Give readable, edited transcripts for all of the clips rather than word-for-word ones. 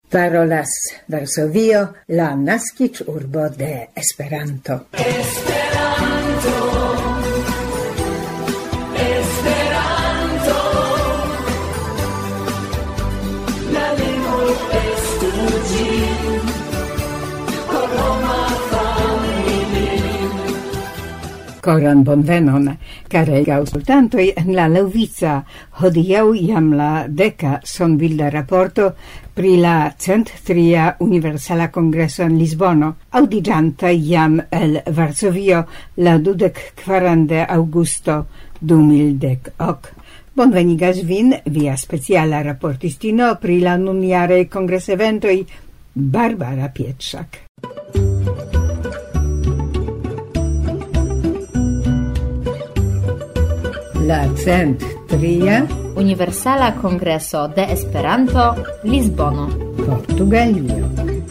Parolas Varsovio, la naskiĝurbo de Esperanto. Koran bonvenon, carei aŭskultantoj, en la Leŭvica hodiaŭ jam la deka sonbilda raporto pri la 103. Universala Kongreso en Lisbono, aŭdiĝanta jam el Varsovio la 24. de aŭgusto 2010. Bonvenigas vin, via speciala raportistino pri la nunjaraj kongreseventoj, Barbara Pietrzak. La 103. Universala Kongreso de Esperanto, Lisbono, Portugalio.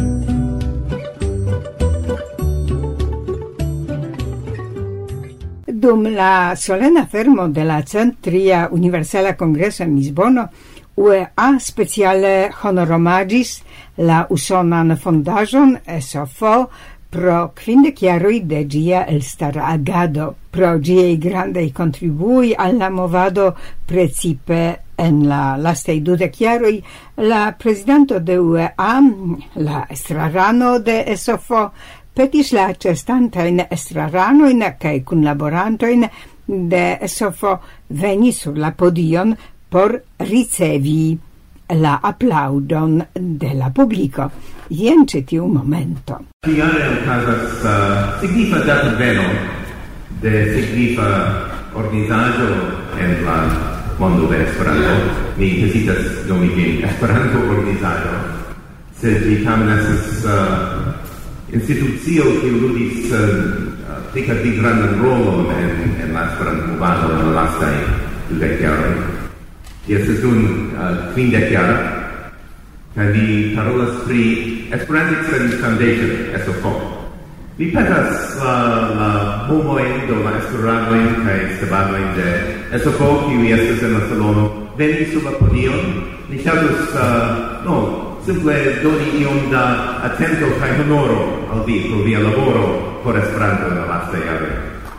Dum la solena fermo de la 103. Universala Kongreso en Lisbono, UEA speciale honoromagis la usonan fondaĵon SOFO pro 50 jaroj de ĝia elstara agado, pro ĝiaj grandaj kontribuoj al la movado precipe en la lastaj 20 jaroj, la prezidanto de UEA, la estrarano de SOFO, petis la ĉeestantajn estraranojn kaj kunlaborantojn de SOFO veni sur la podion por ricevi la aplaudon de la publico. Jen ĉi tiu momento. Tiare okazas signifa datoveno de signifa organizaĵo en la mondo de Esperanto. Mi hezitas nomi ĝin Esperanto-organizaĵo, sed ĝi tamen estas institucio kiu ludis pli kaj pli grandan rolon en la Esperanto-movado en la lastaj 20 jaroj. Ĝi estas nun 50 jara, kaj mi parolas pri Esperantic Studies Foundation, SOFO. Mi petas la homojn do la estraranojn kaj stabanojn de SOFO, kiuj estas en la salono, veni sur la podion. Mi ŝatus simple doni iom da atento kaj honoro al vi pro via laboro por Esperanto en la lastaj jaroj.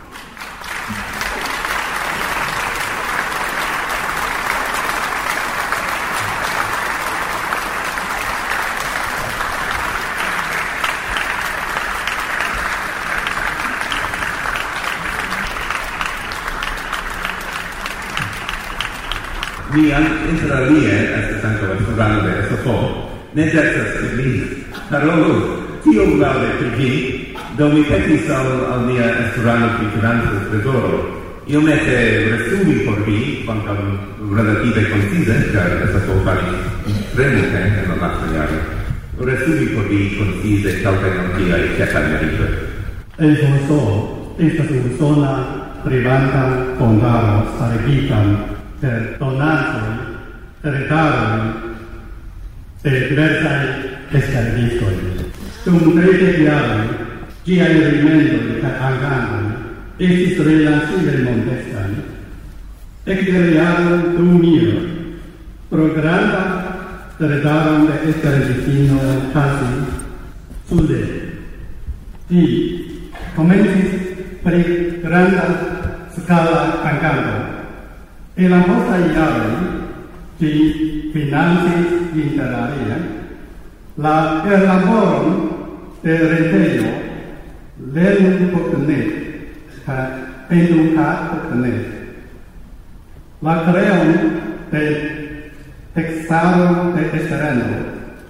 Mi interalie estas ankaŭ estrarano de SOFO. Ne decas ke mi parolu tiom laŭde pri ĝi, do mi petis al nia estrarano pri financo trezoro iomete resumi por vi, kvankam relative koncize, ĉar SOFO faris tre multe en la lastaj jaroj. Resumi por vi koncize kelkajn el tiaj ĉefaj meritoj. SOFO estas usona privata fondaro starigitan per donantoj, heredaroj de diversaj esperantistoj. Dum 30 jaroj ĝiaj rimedoj kaj agantoj estis relative modestaj. Ekde la jaro 2000, pro granda heredaron de esperantistino casi sude. Ĝi komencis pri granda skala agado. En la postaj jaroj ĝi financis interalie la ellaboron de retejo Lernu.net kaj Eduka.net, la kreon de tekstaro de Esperanto,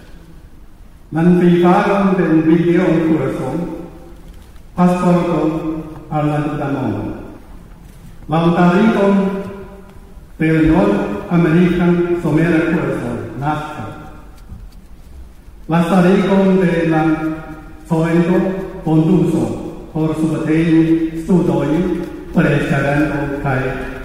manvivaron de un videokurso, pasporton al la tuta mondo, la tarigon del Nord-American somera curso, NASCA. La starigon de la fondo fonduso por subteni studojn por Esperanto kaj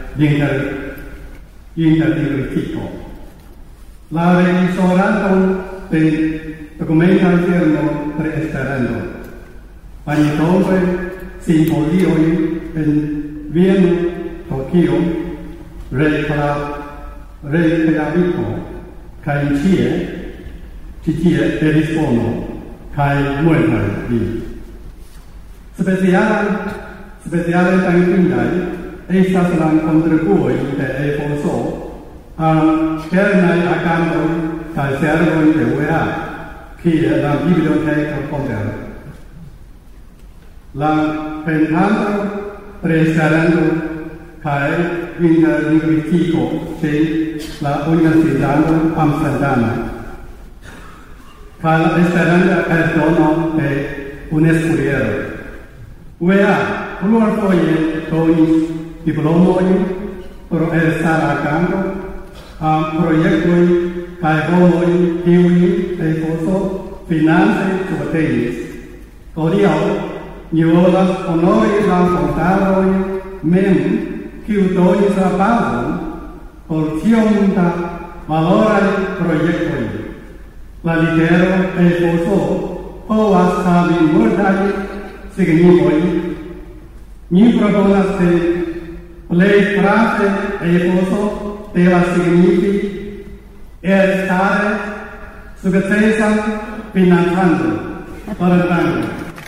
lingvistiko. La regisoranton de dokumenta firmo pri Esperanto. Paņemtove simbolioj en Vieno, Tokio, Reykjaviko kaj ĉie ĉi tie de Lisbono kaj multaj pli. Speciale dankindaj estas la kontribuoj de EFOSO al kernaj agantoj kaj servoj de UEA, kiel la biblioteko Potter. La pendanto pri Esperanto kaj interlingvistiko de la Universitato Amsterdama kaj la Esperanta eldono de UNESCO. UEA plurfoje donis diplomojn por elstara aganto a projektoj kaj homoj kiuj EFOSO finance subtenis. Hodiaŭ ni volas honori la fontarojn mem, kiu donis la bazon por tiom da valoraj projektoj. La litero EFOSO povas havi multaj signifoj. Ni proponas ke plej prave EFOSO devas signifi elstare sukcesan financadon. Dankon.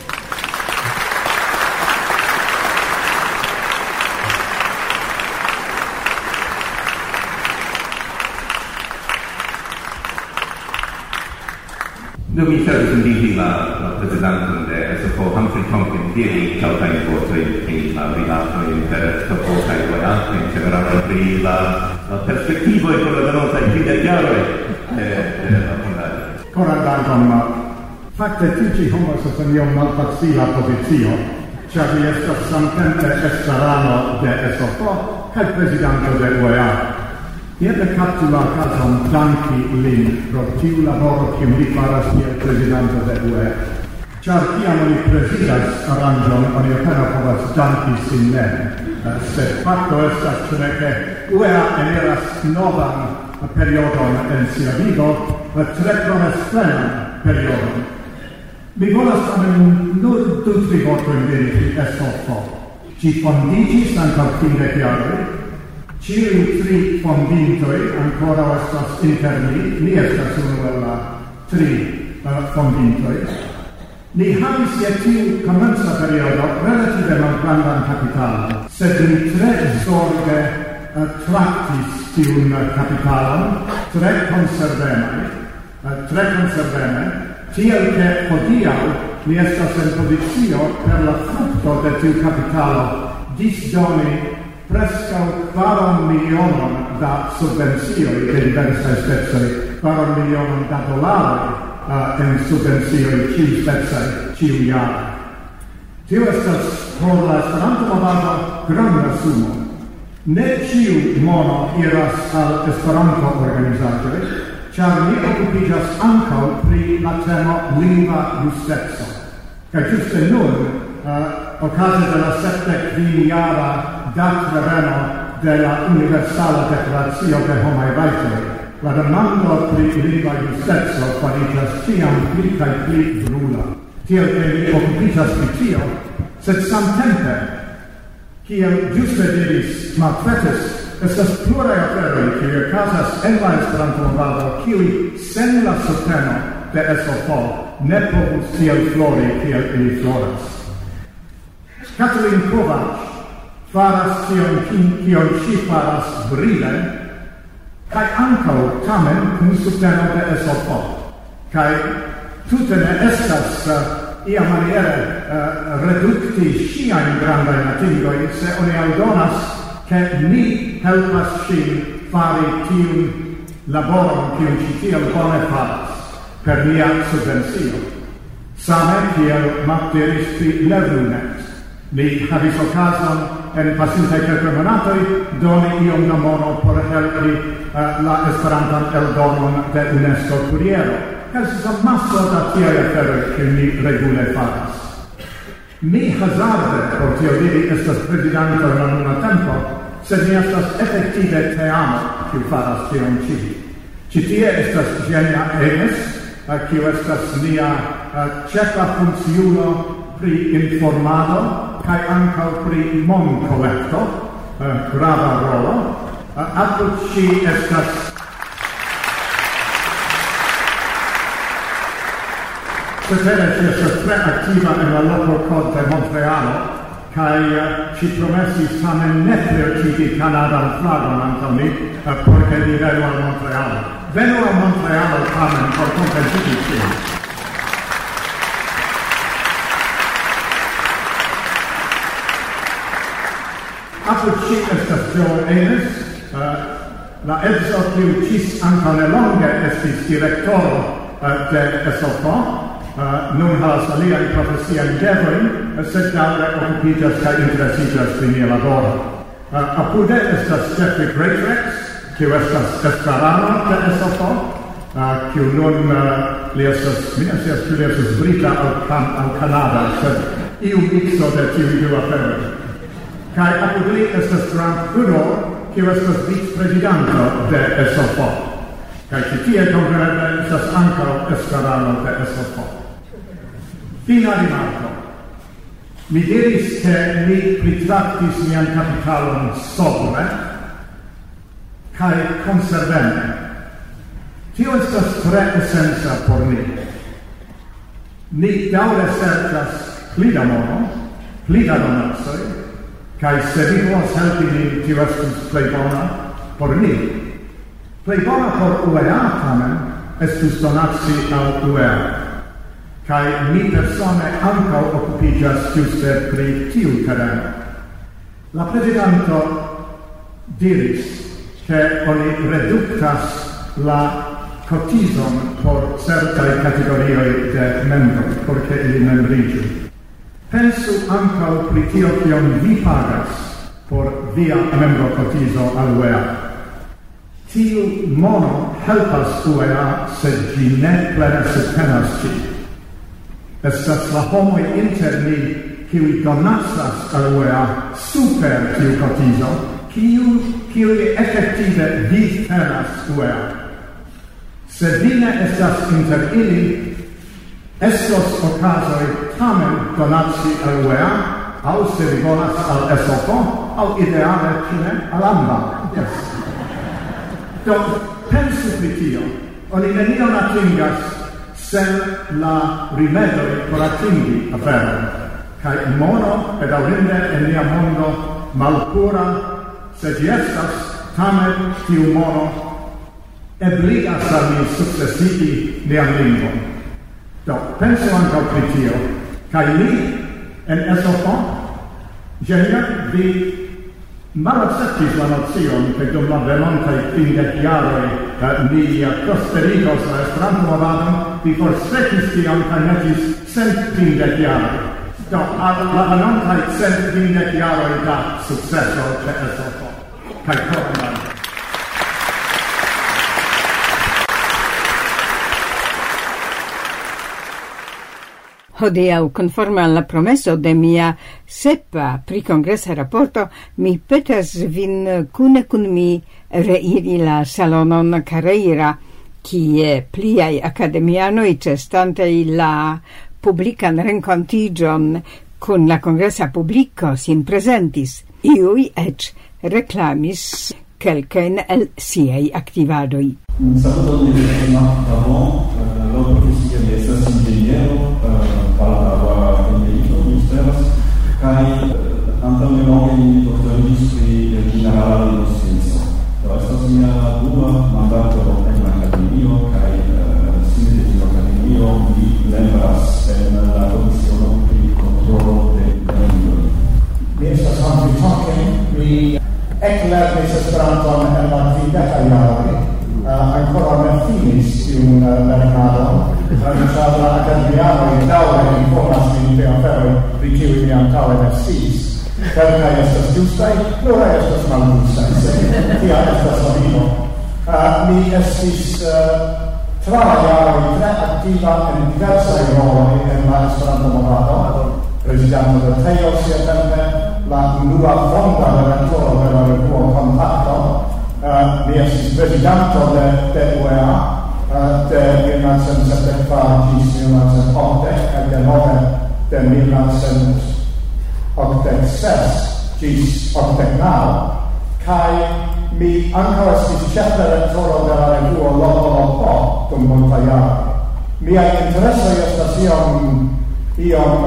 Nu mi servis inviti la prezidanton de SFO, Humphrey Tonkin, diri kelkajn vortojn pri la rilatoj inter SFO kaj UEA, en ĝenerale pri la perspektivoj por la venontaj 30 jaroj de la fondaĵo. Koran dankon. Fakte tiu ĉi havas iom malfacila pozicio, ĉar li estas samtempe estrarano de SFO kaj prezidanto de UEA. Eble kaptu la okazon danki lin pro tiu laboro kiun li faras kiel prezidanto de UEA. Ĉar kiam oni prezidas aranĝon, oni apenaŭ povas danki sin mem. Sed fakto estas ĉe ke UEA eniras novan periodon en sia vivo, tre promesprenan periodon. Mi volas tamen nur 2-3 vortojn diri pri SFO. Ĝi fondiĝis antaŭ 50 jaroj. Ĉiuj 3 fondintoj ankoraŭ estas inter ni estas unu el la 3 fondintoj. Ni havis je tiu komenca periodo relative malgrandan kapitalon, sed ni tre zorge traktis tiun kapitalon tre konserveme, tiel ke hodiaŭ ni estas en pozicio per la frukto de tiu kapitalo disdoni preskaŭ 4 milionon da subvencioj de diversaj specoj, 4 milionon da dolaroj en subvencioj ĉiuspecaj ĉiujare. Tio estas por la Esperanto-movado granda sumo. Ne ĉiu mono iras al Esperanto-organizaĵoj, ĉar ni okupiĝas ankaŭ pri la temo lingva justeco. Kaj ĝuste nun, okaze de la 75-jara datreveno de la Universala Deklaracio de Homaj Rajtoj, la demando pri lingva justeco fariĝas ĉiam pli kaj pli brula. Tiel ke ni okupiĝas pri tio, sed samtempe, kiel ĝuste diris Maltretis, estas pluraj aferoj kiuj okazas en la Esperanto-movado, kiuj sen la subteno de SFO ne povus tiel flori kiel ili floras. Katalin Kovacs faras tion kion ŝi faras brile, kaj ankaŭ tamen kun subteno de SFO. Kaj tute ne estas iamaniere redukti ŝiajn grandajn atingojn, se oni aldonas, ke ni helpas ŝin fari tiun laboron, kiun ŝi tiel bone faras, per nia subvencio. Same kiel Matt diris pri LearnNet. Ni havis okazon en pasintaj kelkaj monatoj doni iom da mono por helpi la Esperantan eldonon de UNESCO Kuriero. Estas amaso da tiaj aferoj, kiujn ni regule faras. Mi hazarde, por tio diri, estas prezidanto en la nuna tempo, sed mi estas efektive teamo, kiu faras tion ĉi. Ĉi tie estas Ĝenia Enes, kiu estas nia ĉefa funkciulo pri informado kaj ankaŭ pri monkolekto, grava rolo. Apud ŝi estas cetere ci estas tre activa en la loco cod de Montrealo, kai ci promesis tamen ne plerciti Canadan flagon antau ni, porque ni venu al Montrealo. Venu al Montrealo tamen por compensiti cien. Apud ci estas Joe Enes, la edzo kiu cis ankaŭ nelonge estis direktoro de SOFO, nun havas aliajn profesiajn devojn, sed daŭre okupiĝas kaj interesiĝas pri nia laboro. Apude estas Jeffrey Greatrex, kiu estas estrarano de SOFO, kiu nun li estas, mi ne scias ĉu li estas brita aŭ kanada, sed iu mixo de tiuj du aferoj. Kai apud li estas Grant Goodall, kiu estas vicprezidanto de SOFO. Kai ĉi tie kompreneble estas ankaŭ estrarano de SOFO. Fina rimarko. Mi diris ke mi pritraktis mian kapitalon sobre kaj konserveme. Tio estas tre esenca por ni. Ni daŭre serĉas pli da mono, pli da donacoj, kai se vi volas helpi nin, tio estus plej bona por ni. Plej bona por UEA tamen estus donaci al UEA. Kai mi persone ankaŭ okupiĝas ĝuste pri tiu tereno. La prezidanto diris ke oni reduktas la cotizon por certaj kategorioj de membroj, por ke ili membriĝu. Pensu ankaŭ pri tio kion vi pagas por via membrokotizo al UEA. Tiu mono helpas UEA, sed ĝi ne plene subtenas ĝin. Estas la homoj inter ni, kiuj donacas al UEA super tiu kotizo, kiuj efektive vivtenas UEA. Se vi ne estas inter ili, estos okazoj tamen donaci al UEA, aŭ se vi volas al SOFO, aŭ ideale ĉine al ambaŭ. Yes. Do pensu pri tio, oni nenion atingas sen la rimedoj por atingi aferon. Kaj mono bedaŭrinde en nia mondo malpura, se ĝi estas, tamen tiu mono ebligas al ni sukcesigi nian lingvon. Do, penso ankaŭ pri tio, kaj li en SOFO, ĝenerale vi malakceptis la nocion, ke dum la venontaj 50 jaroj ni prosperigos la Esperanto-movadon, vi forstrekis tion kaj metis 150 jaroj. Do, la venontaj 150 jaroj da sukceso ĉe SOFO. Kaj koran. Hodiaŭ, conforme alla promesso de mia sepa pricongressa rapporto, mi petas vin cune kun mi reiri la salonon Carreira, kie pliai academianoi cestantei la publican rencontigion kun la congressa publico sin presentis. Iui ec reclamis quelcain el siei activadoi. Saluton di Pavon, lo profesia di estas ingegnero, baldaŭa emerito, mi esperas, kaj antaŭ nelonge mi doktorigis pri ĝenerala lingvoscienco. Do estas mia dua mandato en la akademio kaj sine de tiu akademio mi membras en la komisiono pri kontrolo de lingvoj. Mi estas Humphrey, mi eklernis Esperanton en la 30 jaroj. Ancora ne finis tiun lernadon, ĉar la akademianoj daŭre informas min pri aferoj, pri kiuj mi antaŭe ne sciis. Kelkaj estas ĝustaj, pluraj estas malĝustaj, sed tia estas la vivo. Mi estis tra la jaroj tre aktiva en diversaj roloj en la Esperanto-movado, prezidanto de Teo siatempe, la unua fonda redentoro de la revuo Kontakto. Mi estis prezidanto de UEA de 1974 ĝis 1980 kaj denove de 1986 ĝis 89 kaj mi ankaŭ estis ĉefredaktoro de la revuo Loto dum multaj jaroj. mia intereso estas iom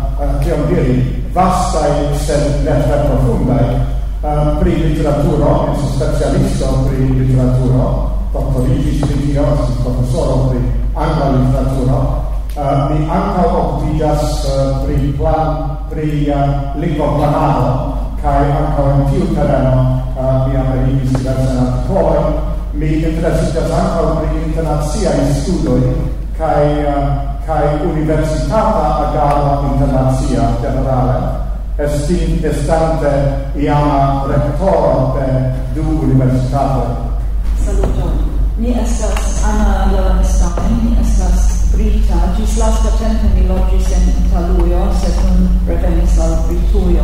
vastai sed ne tre profundai pri literaturo, es specialisto pri literaturo, doctorigis pri tio, professoro pri angla literaturo. Mi ankaŭ okupiĝas pri lingvoplanado, kaj ankaŭ en tiu tereno mi aperigis diversajn artikolojn. Mi interesiĝas ankaŭ pri internaciaj studoj kaj universitata agado internacia generale, estante iama rektoro de 2 universitatoj. Saluton. Mi estas Anna Lowenstein, mi estas brita, ĝis lasta tempe mi loĝis en Italujo, sed nun revenis al Britujo.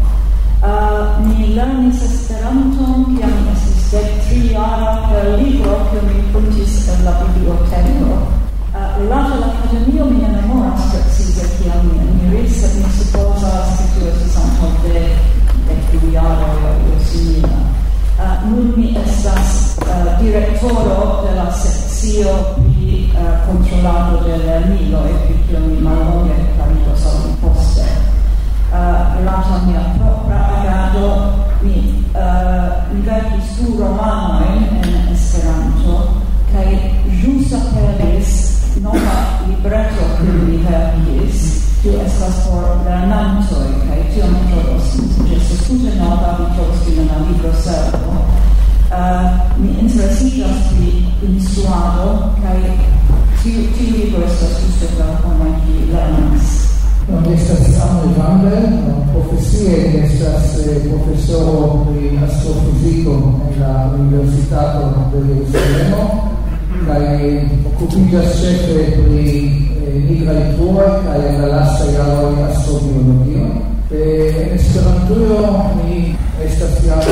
Mi lernis Esperanton, kiam mi estis 13-jara per libro, kiun mi pruntis en la biblioteko. Rilate l'Akademio mi ne memoras precize kiam mi eniris, sed mi supozas ke tio estis antaŭ 10 jaroj aŭ io simila. Nun mi estas direktoro de la sekcio pri kontrolado de lerniloj, pri kio mi mallonge klariĝos al mi poste. Rilate al mia propra agado, mi verkis 2 romanojn en Esperanto, kaj ĵus aperis nova libreto kiun mi verkis, kiu estas por lernantoj, kaj tion mi trovos, ĝi estas tute nova, vi trovos ĝin en la libroservo. Mi interesiĝas pri instruado, kaj tiu libro estas ĝuste por homoj kiuj lernas. Estas Samuel Vandel, profesie estas profesoro pri astrofiziko en la Universitato de Jerusalemo, kaj okupiĝas ĉefe pri nigraj fluoj kaj en la lastaj jaroj astrobiologio. En Esperantujo mi estas jam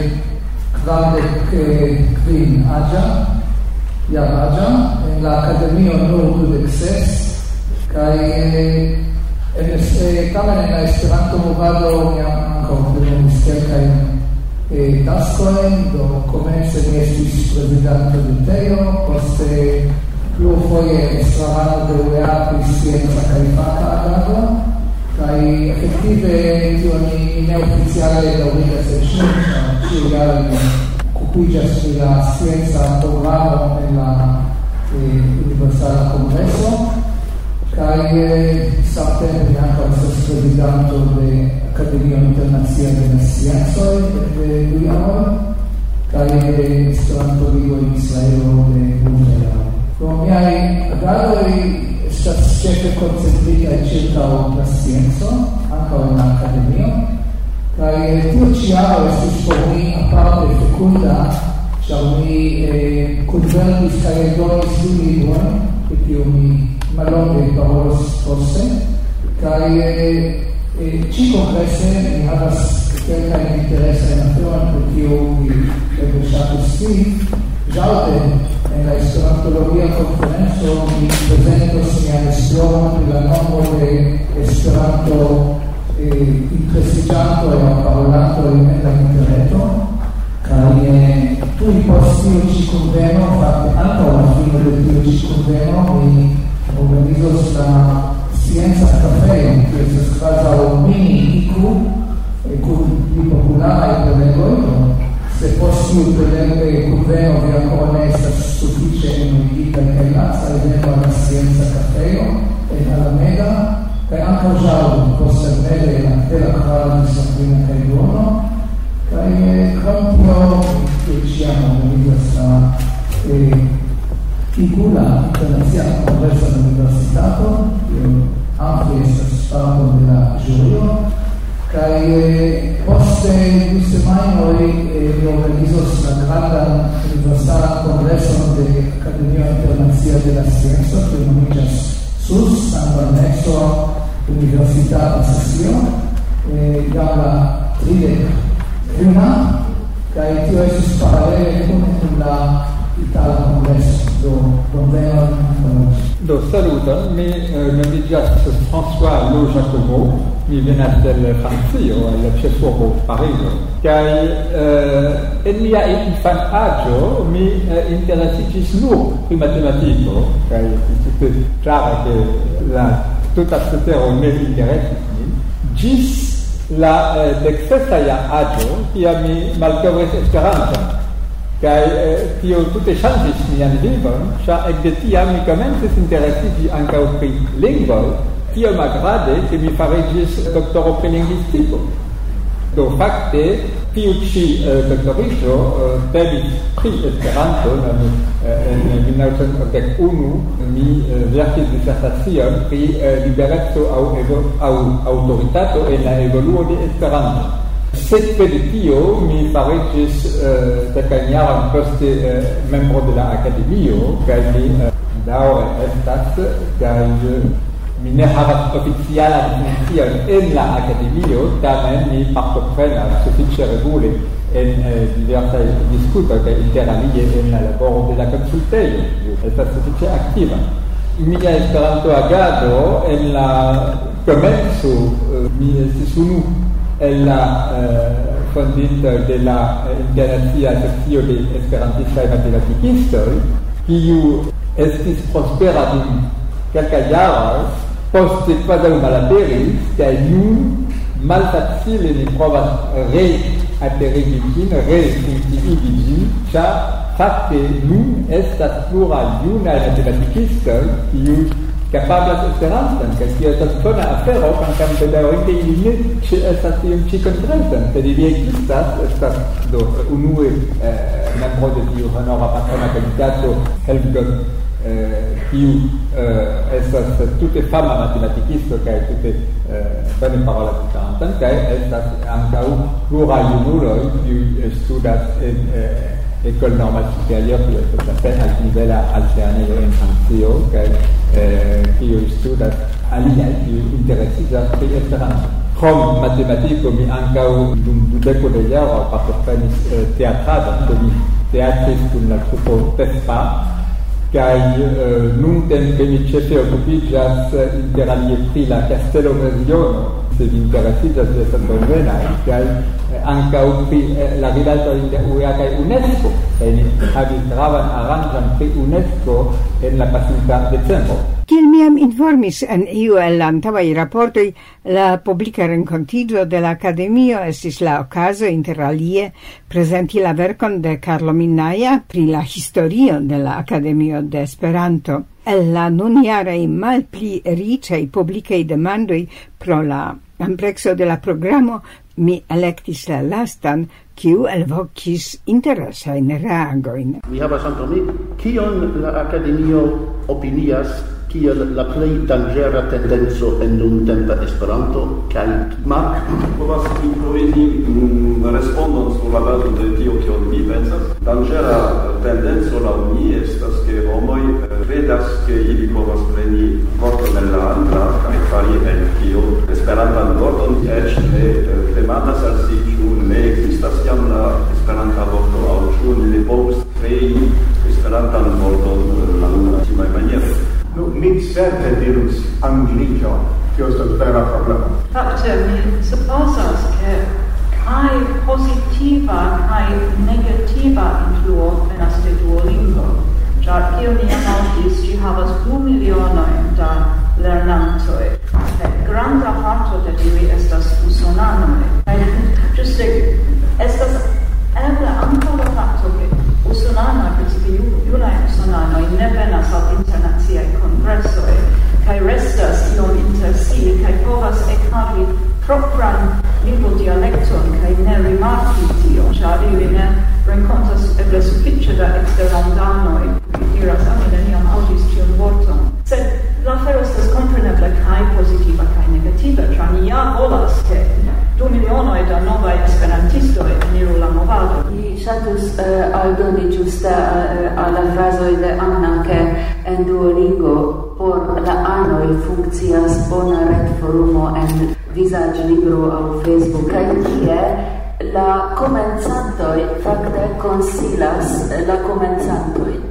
45 aĝa, en la akademio nur 26, kaj tamen en la Esperanto-movado mi ankaŭ plenumis kelkajn taskojn, do komence mi estis prezidanto de TEO, poste plurfoje estramano de UEA pri scienca kaj faka agado, kaj efektive tio ni neoficiale daŭrigas eĉ nun, ĉiujare mi okupiĝas pri la scienca programo en la Universala Kongreso, kaj samtempe mi ankaŭ estas prezidanto de Akademio Internacia de la Sciencoj de 2 jaroj kaj de Esperanto-Ligo en Israelo de 1 jaro. Do miaj agadoj estas ĉefe koncentritaj ĉirkaŭ la scienco, ankaŭ en la akademio, kaj tiu ĉi jaro estis por mi aparte fekunda, ĉar mi kunverkis kaj eldonis 2 librojn, pri kiuj mi mallonge parolos poste, kaj ĉi-kongrese mi havas kelkajn interesajn aferojn, pri kiuj mi eble ŝatus scii. Ĵaŭde en la Esperantologia konferenco mi prezentos mian esploron pri la nombro de Esperanto interesiĝantoj aŭ parolantoj en la interreto, kaj tuj post tiu ĉi kunveno, fakte antaŭ la fino de tiu ĉi kunveno, mi organizos la Scienca Cafeo, kiu estas kvazaŭ mini-iku kun pli popularaj prelegoj. Se post tiu kunveno vi ankoraŭ ne estas sufiĉe enuigita kaj laca, venu al la Scienca Cafeo en Alameda, kaj ankaŭ ĵaŭde posttagmeze de la kvara ĝis la kvina kaj duono, kaj krom tio ĉiam organizas la figura internacia Kongresa de Universitato, kiu ampli estas parto de la ĵurio, kaj poste 2 semajnoj mi organizos la grandan Universalan Kongreson de Akademio Internacia de la Sciencoj, kiu nomiĝas SUS, San Barneso Universitata Sesio, jam la 31, kaj tio estis paralele kun la Itala Kongreso, do bonvenon. Do saluton, mi nomigas François Lo Giacomo, mi venas del Francio, el ĉefurbo Parizo, kaj en mia infanaĝo mi interesiĝis nur pri matematiko, kaj tute klare ke la tuta cetero ne interesis min, ĝis la dekseca aĝo, kiam mi malkovris Esperanton. Kaj tio tute ŝanĝis mian vivon, ĉar ekde tiam mi komencis interesiĝi ankaŭ pri lingvoj, tiom agrade, ke mi fariĝis doktoro pri lingvistiko. Do fakte tiu ĉi doktoriĝo temis pri Esperanto. En 1981 mi verkis disertacion pri libereco aŭ aŭtoritato en la evoluo de Esperanto. Sekve de tio mi fariĝis kelkajn jarojn poste membro de la akademio, kaj mi daŭre estas, kaj mi ne havas oficialan funkcion en la akademio, tamen mi partoprenas sufiĉe regule en diversaj diskutoj kaj interalie en la laboro de la konsultejo. Estas sufiĉe aktiva. Mia Esperanto-agado en la komenco mi estis unu el la fondintoj de la internacia sekcio de esperantistaj matematikistoj, kiu estis prospera dum kelkaj jaroj, poste kvazaŭ malaperis, kaj nun malfacile ni provas reaperigi ĝin, refunkciigi ĝin, ĉar fakte nun estas pluraj junaj matematikistoj, kiuj kapablas Esperanton, kaj tio estas bona afero, kvankam bedaŭrinde ili ne estas tiom ĉi kongresan, sed ili ekzistas, estas do unue membro de tiu honora patrona komitato Helmgott, kiu estas tute fama matematikisto kaj tute bone parolas Esperanton, kaj estas ankaŭ pluraj junuloj kiuj studas en École Normale Supérieure, qui est la peine altnivela altlernejo en Francio, kaj kiuj studas aliaj, kiuj interesiĝas pri Esperanto. Krom matematiko mi ankaŭ dum dudeko de jaroj partoprenis teatradon, do mi teatris kun la trupo Pespa, kaj nuntempe mi ĉefe okupiĝas interalie pri la Castello-regiono, se vi interesiĝas vi estas bonvenaj, kaj ankaŭ pri la rilatoj inter UEA kaj UNESCO, kaj ni havis gravan aranĝon pri UNESCO en la pasinta decembro. Kiel miam informis en iu el la antaŭaj raportoj, la publika renkontiĝo de la Akademio estis la okazo inter alie prezenti la verkon de Carlo Minnaia pri la historio de la Akademio de Esperanto. El la nunjaraj malpli riĉaj publikaj demandoj pro la amplekso de la programo, mi elektis la lastan, kiu elvokis interesajn reagojn. Mi havas antaŭ mi, kion la Akademio opinias kiel la plej danĝera tendenco en nuntempa Esperanto, kaj Mark povas proveni respondon sur la bazo de tio kion mi pensas. Danĝera tendenco laŭ mi estas ke homoj kredas ke ili povas preni vorton el la angla kaj fari el tio esperantan vorton, eĉ ne demandas al si ĉu ne ekzistas jam la esperanta vorto aŭ ĉu ne povus krei esperantan vorton laŭ timaj manieroj. Mi certe dirus Anglio, tio estas vera problemo. Fakte, mi supozas, ke kaj pozitiva kaj negativa influo venas de Duolingo. Ĉar kiel mi aŭdis, ĝi havas 2 milionoj da lernantoj. Granda parto de ili estas usonanoj. Kaj ĝuste estas eble ankaŭ la fakto, ke usonanoj, precipe junaj usonanoj, ne venas al internaciaj kongresoj, kaj restas iom inter si, kaj povas ekhavi propran lingvodialekton, kaj ne rimarki tion, ĉar ili ne renkontas eble sufiĉe da eksterlandanoj. Mi diras, mi neniam aŭdis tiun vorton. Sed la afero estas kompreneble kaj pozitiva kaj negativa, ĉar ni ja volas, ke 2 milionoj da novaj esperantistoj eniru la movado. Mi ŝatus aldoni ĝuste al la frazoj de Anna, ke en Duolingo por la anoj funkcias bona retforumo en vizaĝlibro aŭ Facebook, kaj tie la komencantoj fakte konsilas la komencantojn.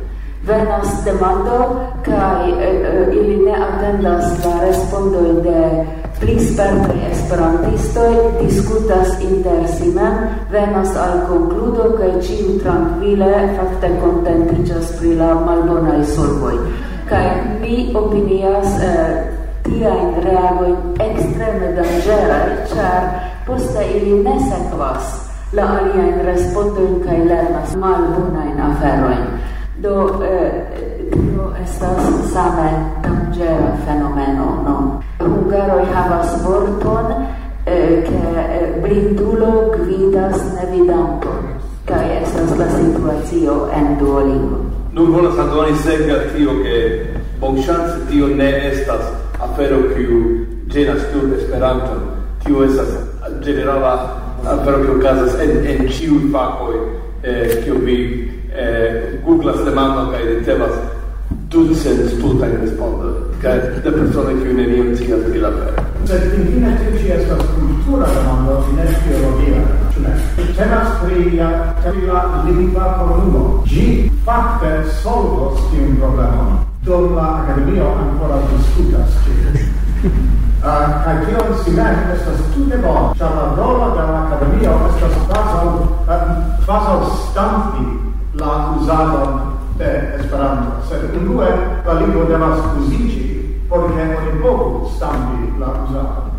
venas demando kai ili ne attendas la respondoj de pli spertaj esperantistoj, diskutas inter si mem, venas al konkludo kaj ĉiu trankvile fakte kontentiĝas pri la malbonaj solvoj. Kaj mi opinias tiajn reagojn ekstreme danĝeraj, ĉar poste ili ne sekvas la aliajn respondojn kaj lernas malbonajn aferojn. Do tio estas same danĝera fenomeno, no? Hungaroj havas vorton ke blindulo gvidas nevidanton, kaj estas la situacio en Duolingo. Nun volas aldoni sekve al tio ke bonŝance tio ne estas afero kiu ĝenas nur Esperanton. Tio estas ĝenerala afero kiu okazas en ĉiuj fakoj, kiu vi googlas demandon kaj ricevas 200 stultajn respondoj, kaj de personoj kiuj nenion scias pri la afero. Sed infine tiu ĉi estas kultura demando, ne teologia, ĉu ne? Temas pri la lingva komunumo. Ĝi fakte solvos tiun problemon, do la akademio ankoraŭ diskutas ĝin. Kaj tion si mem estas tute bona, ĉar la rolo de la akademio estas kvazaŭ stampi la uzadon de Esperanto, sed unue la lingvo devas uziĝi por ke oni povu stampi la uzadon.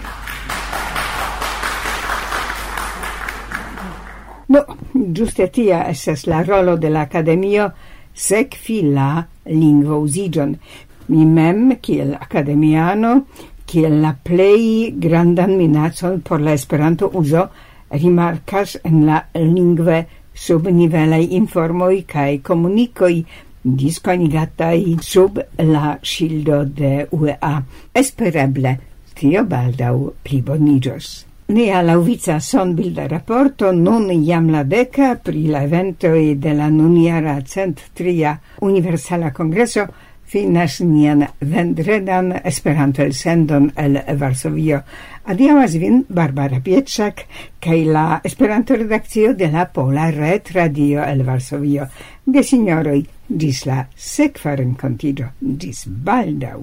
No, giuste tia estas la rolo de la Akademio sekvi la lingvouziĝon. Mi mem, kiel akademiano, kiel la plej grandan minacon por la Esperanto-uzo, rimarkas en la lingve subnivelaj informoj kaj komunikoj diskonigataj sub la ŝildo de UEA. Espereble tio baldaŭ pliboniĝos. Nia laŭvica sonbilda raporto nun jam la deka pri la eventoj de la nunjara 103. Universala Kongreso finas nian vendredan Esperanto-elsendon el Varsovio. Adiaŭas vin Barbara Pietrzak kaj la Esperanto-redakcio de la Pola Retradio el Varsovio. Gesinjoroj, ĝis la sekva renkontiĝo. Ĝis baldaŭ.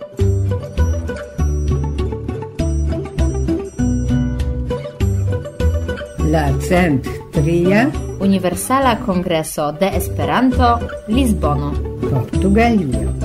La 103. Universala Kongreso de Esperanto, Lisbono, Portugalio.